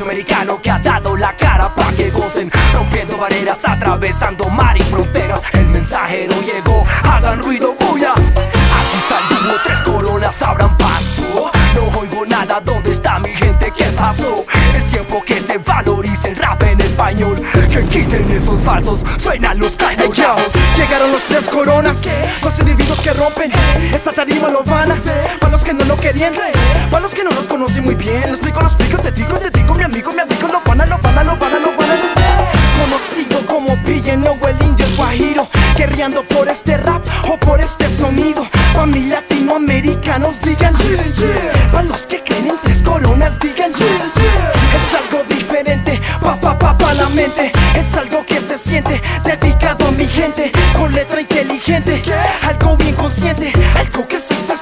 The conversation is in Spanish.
sueño americano que ha dado la cara pa' que gocen, rompiendo barreras, atravesando mar y fronteras. El mensajero llegó, hagan ruido, bulla. Aquí está el dúo, Tres Coronas, abran paso. No oigo nada, ¿dónde está mi gente? ¿Qué pasó? Es tiempo que se valorice el rap en español, que quiten esos falsos, suenan los cañonazos. Llegaron los Tres Coronas, los individuos que rompen esta tarima lo van a ver. Para los que no lo querían, para los que no los conocen muy bien. Lo explico, te digo, mi amigo, lo van a conocido como Pillen o el indio, el guajiro, guerreando por este rap o por este sonido. Pa' mis latinoamericanos digan pa' los que creen en Tres Coronas digan es algo diferente, pa' la mente. Es algo que se siente, dedicado a mi gente, con letra inteligente, algo bien consciente, algo que sí se